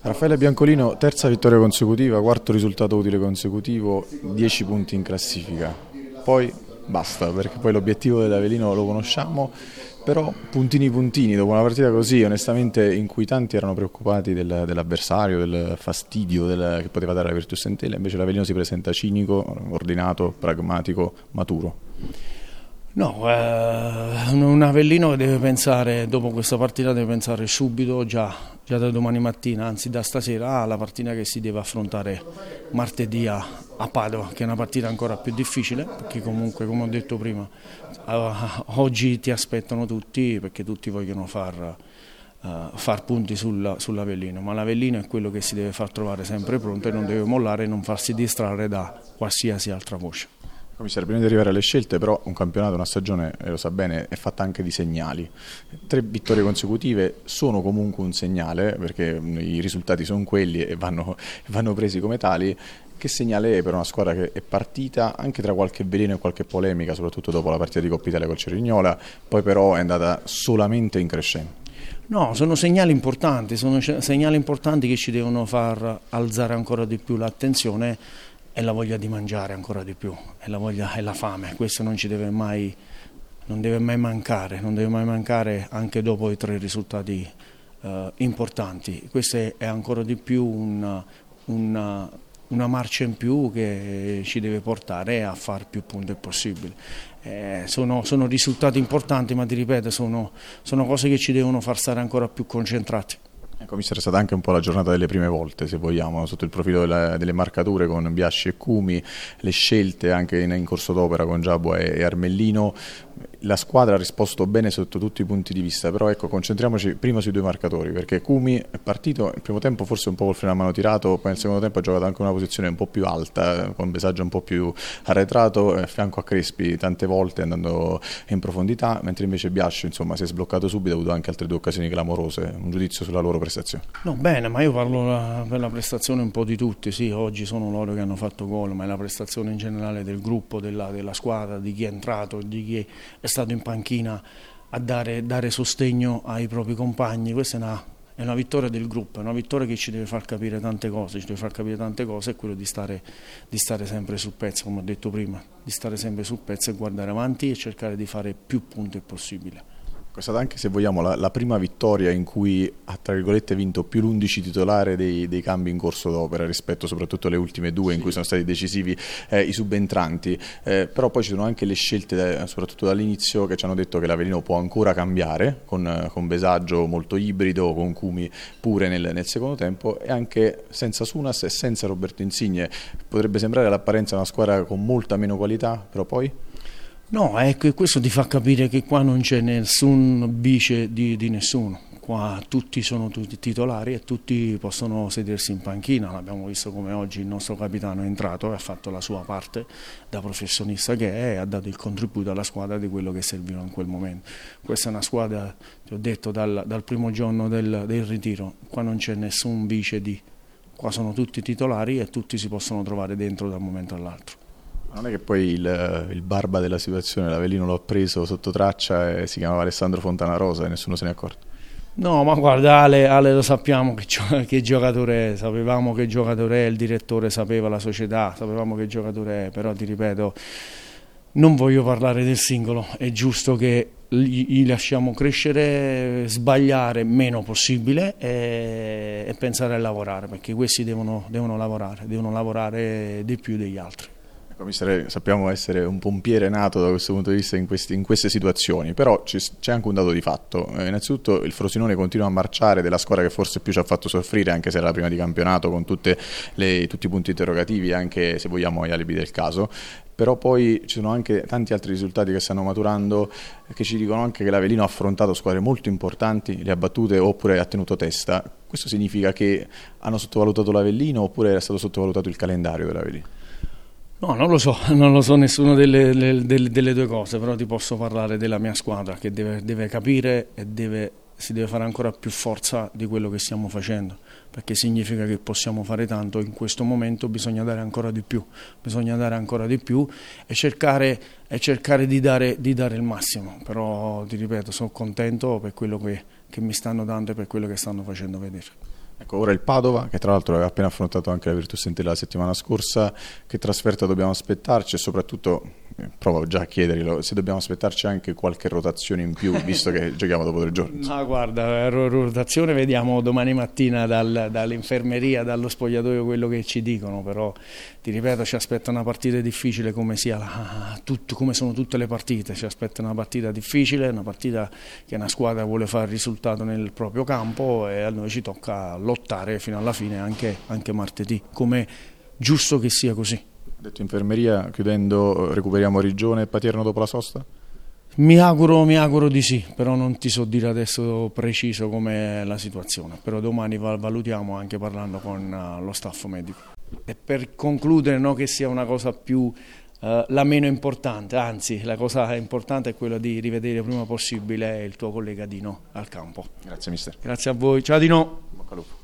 Raffaele Biancolino, terza vittoria consecutiva, quarto risultato utile consecutivo, 10 punti in classifica. Poi basta, perché poi l'obiettivo dell'Avellino lo conosciamo, però puntini dopo una partita così onestamente in cui tanti erano preoccupati dell'avversario, del fastidio che poteva dare la Virtus Entella, invece l'Avellino si presenta cinico, ordinato, pragmatico, maturo. No, un Avellino che deve pensare, dopo questa partita deve pensare subito, già da domani mattina, anzi da stasera, alla partita che si deve affrontare martedì a Padova, che è una partita ancora più difficile, perché comunque, come ho detto prima, oggi ti aspettano tutti, perché tutti vogliono far punti sull'Avellino, ma l'Avellino è quello che si deve far trovare sempre pronto e non deve mollare e non farsi distrarre da qualsiasi altra voce. Commissario, prima di arrivare alle scelte, però un campionato, una stagione, lo sa bene, è fatta anche di segnali. 3 vittorie consecutive sono comunque un segnale, perché i risultati sono quelli e vanno presi come tali. Che segnale è per una squadra che è partita anche tra qualche veleno e qualche polemica, soprattutto dopo la partita di Coppa Italia col Cerignola, poi però è andata solamente in crescendo? No, sono segnali importanti che ci devono far alzare ancora di più l'attenzione e la voglia di mangiare ancora di più, e la voglia e la fame. Questo non deve mai mancare anche dopo i 3 risultati importanti. Questo è ancora di più una marcia in più che ci deve portare a far più punti possibile. Sono risultati importanti, ma ti ripeto, sono cose che ci devono far stare ancora più concentrati. Commissario, è stata anche un po' la giornata delle prime volte, se vogliamo, sotto il profilo delle marcature con Biasci e Cumi, le scelte anche in corso d'opera con Giabua e Armellino. La squadra ha risposto bene sotto tutti i punti di vista, però ecco, concentriamoci prima sui 2 marcatori, perché Cumi è partito il primo tempo forse un po' col freno a mano tirato, poi nel secondo tempo ha giocato anche una posizione un po' più alta, con Besaggio un po' più arretrato, a fianco a Crespi tante volte andando in profondità, mentre invece Biasci insomma si è sbloccato subito, ha avuto anche altre 2 occasioni clamorose. Un giudizio sulla loro prestazione? No, bene, ma io parlo per la prestazione un po' di tutti, sì, oggi sono loro che hanno fatto gol, ma è la prestazione in generale del gruppo, della squadra, di chi è entrato, di chi è stato in panchina a dare sostegno ai propri compagni. Questa è una vittoria del gruppo, è una vittoria che ci deve far capire tante cose, è quello di stare sempre sul pezzo, come ho detto prima, di stare sempre sul pezzo e guardare avanti e cercare di fare più punti possibile. È stata anche, se vogliamo, la prima vittoria in cui ha, tra virgolette, vinto più l'11 titolare dei cambi in corso d'opera rispetto soprattutto alle ultime 2 in cui sono stati decisivi i subentranti, però poi ci sono anche le scelte soprattutto dall'inizio che ci hanno detto che l'Avellino può ancora cambiare con Besaggio molto ibrido, con Cumi pure nel secondo tempo, e anche senza Sunas e senza Roberto Insigne. Potrebbe sembrare all'apparenza una squadra con molta meno qualità, però poi... No, ecco, e questo ti fa capire che qua non c'è nessun vice di nessuno, qua tutti sono tutti titolari e tutti possono sedersi in panchina. L'abbiamo visto come oggi il nostro capitano è entrato e ha fatto la sua parte da professionista che è e ha dato il contributo alla squadra di quello che serviva in quel momento. Questa è una squadra, ti ho detto, dal primo giorno del ritiro, qua non c'è nessun vice qua sono tutti titolari e tutti si possono trovare dentro da un momento all'altro. Non è che poi il barba della situazione, l'Avellino l'ha preso sotto traccia e si chiamava Alessandro Fontanarosa e nessuno se ne è accorto? No, ma guarda, Ale lo sappiamo che giocatore è, sapevamo che giocatore è, il direttore sapeva, la società, sapevamo che giocatore è, però ti ripeto, non voglio parlare del singolo, è giusto che gli lasciamo crescere, sbagliare meno possibile e pensare a lavorare, perché questi devono lavorare di più degli altri. Commissario, sappiamo essere un pompiere nato da questo punto di vista in queste situazioni, però c'è anche un dato di fatto. Innanzitutto il Frosinone continua a marciare, della squadra che forse più ci ha fatto soffrire, anche se era la prima di campionato, con tutti i punti interrogativi, anche se vogliamo gli alibi del caso. Però poi ci sono anche tanti altri risultati che stanno maturando che ci dicono anche che l'Avellino ha affrontato squadre molto importanti, le ha battute oppure ha tenuto testa. Questo significa che hanno sottovalutato l'Avellino oppure era stato sottovalutato il calendario dell'Avellino? No, non lo so nessuna delle 2 cose, però ti posso parlare della mia squadra che deve capire e si deve fare ancora più forza di quello che stiamo facendo, perché significa che possiamo fare tanto, in questo momento bisogna dare ancora di più e cercare di dare il massimo, però ti ripeto, sono contento per quello che mi stanno dando e per quello che stanno facendo vedere. Ecco, ora il Padova, che tra l'altro aveva appena affrontato anche la Virtus Entella la settimana scorsa, che trasferta dobbiamo aspettarci e soprattutto, provo già a chiederglielo, se dobbiamo aspettarci anche qualche rotazione in più, visto che giochiamo dopo 3 giorni. Ma guarda, rotazione vediamo domani mattina dall'infermeria, dallo spogliatoio quello che ci dicono, però ti ripeto ci aspetta una partita difficile come come sono tutte le partite, ci aspetta una partita difficile, una partita che una squadra vuole fare il risultato nel proprio campo e a noi ci tocca lottare fino alla fine anche martedì, come giusto che sia così. Detto infermeria, chiudendo, recuperiamo Rigione e Patierno dopo la sosta? Mi auguro di sì, però non ti so dire adesso preciso com'è la situazione, però domani valutiamo anche parlando con lo staff medico. E per concludere, non che sia una cosa più la meno importante, anzi la cosa importante è quella di rivedere prima possibile il tuo collega Dino al campo. Grazie mister. Grazie a voi, ciao Dino. Bocca al lupo.